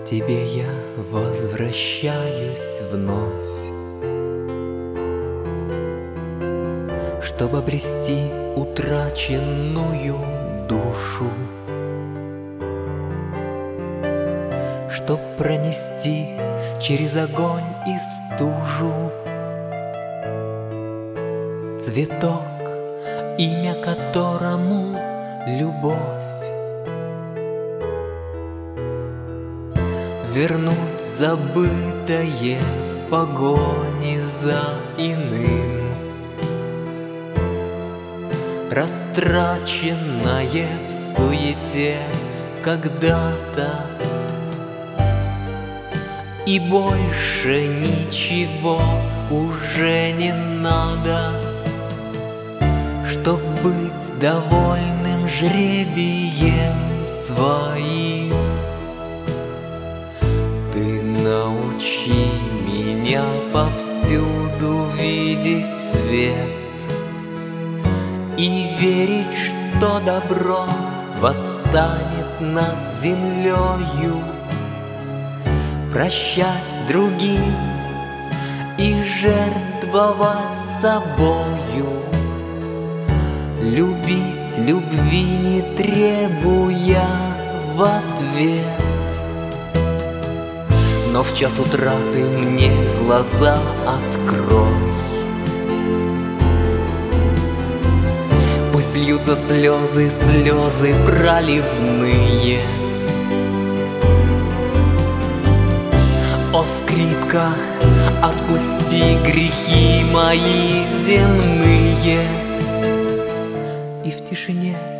тебе я возвращаюсь вновь, чтобы обрести утраченную душу, чтоб пронести через огонь и стужу цветок, имя которому любовь. Вернуть забытое в погоне за иным, растраченное в суете когда-то, и больше ничего уже не надо, чтоб быть довольным жребием своим. Ты научи меня повсюду видеть свет и верить, что добро восстанет над землею, прощать с другим и жертвовать собою, любить любви не требуя в ответ. Но в час утраты мне глаза открой, пусть льются слезы, слезы проливные. О, скрипка, отпусти грехи мои земные, и в тишине